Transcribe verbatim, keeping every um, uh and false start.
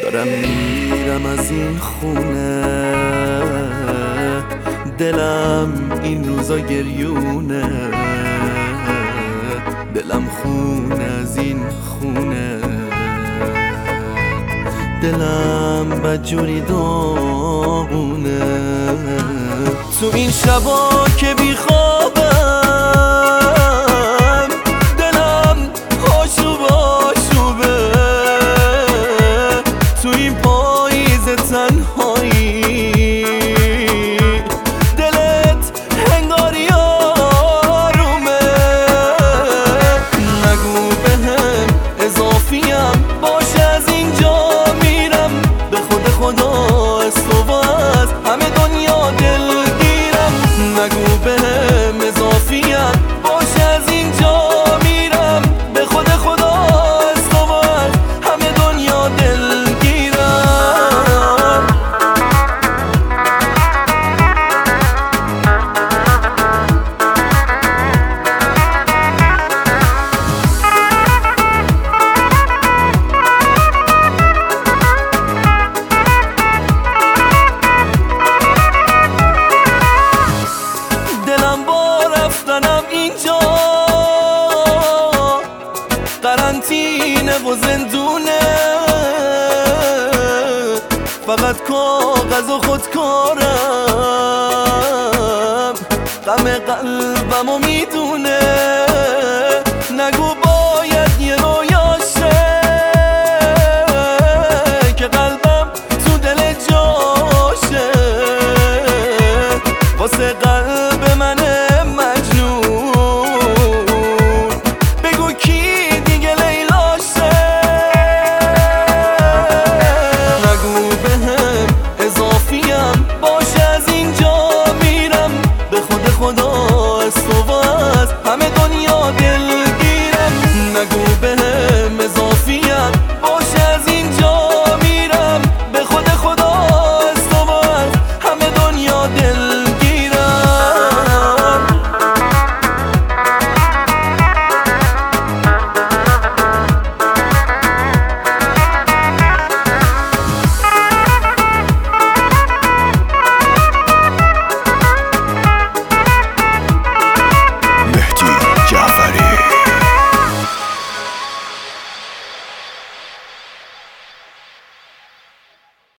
دارم میرم از این خونه، دلم این روزا گریونه، دلم خونه از این خونه، دلم بدجوری داغونه. تو این شبا که بیخوابم دلم آشوب آشوبه، تو این پاییز تنهایی دلت هنگاری آرومه. نگو بهم اضافیم باشه از اینجا میرم، به خود خدا استواز همه دنیا دلگیرم. نگو بهم اضافیم باشه از اینجا میرم، به خود خدا استواز همه دنیا دلگیرم. دلم با رفتنم اینجا قرنطینه و زندونه، فقط کاغذ و خودکارم غم قلبمو میدونه. نگو باید